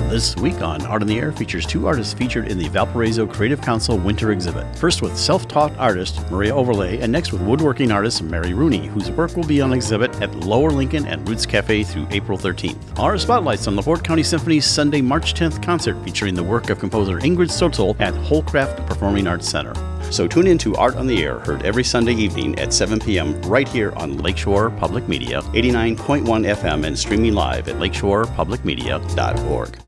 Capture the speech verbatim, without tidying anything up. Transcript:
This week on Art on the Air features two artists featured in the Valparaiso Creative Council Winter Exhibit. First with self-taught artist Maria Overlay, and next with woodworking artist Mary Rooney, whose work will be on exhibit at Lower Lincoln and Roots Cafe through April thirteenth. Our spotlights on LaPorte County Symphony's Sunday, March tenth concert featuring the work of composer Ingrid Stotzel at Holcraft Performing Arts Center. So tune in to Art on the Air, heard every Sunday evening at seven p.m. right here on Lakeshore Public Media, eighty-nine point one F M, and streaming live at lakeshore public media dot org.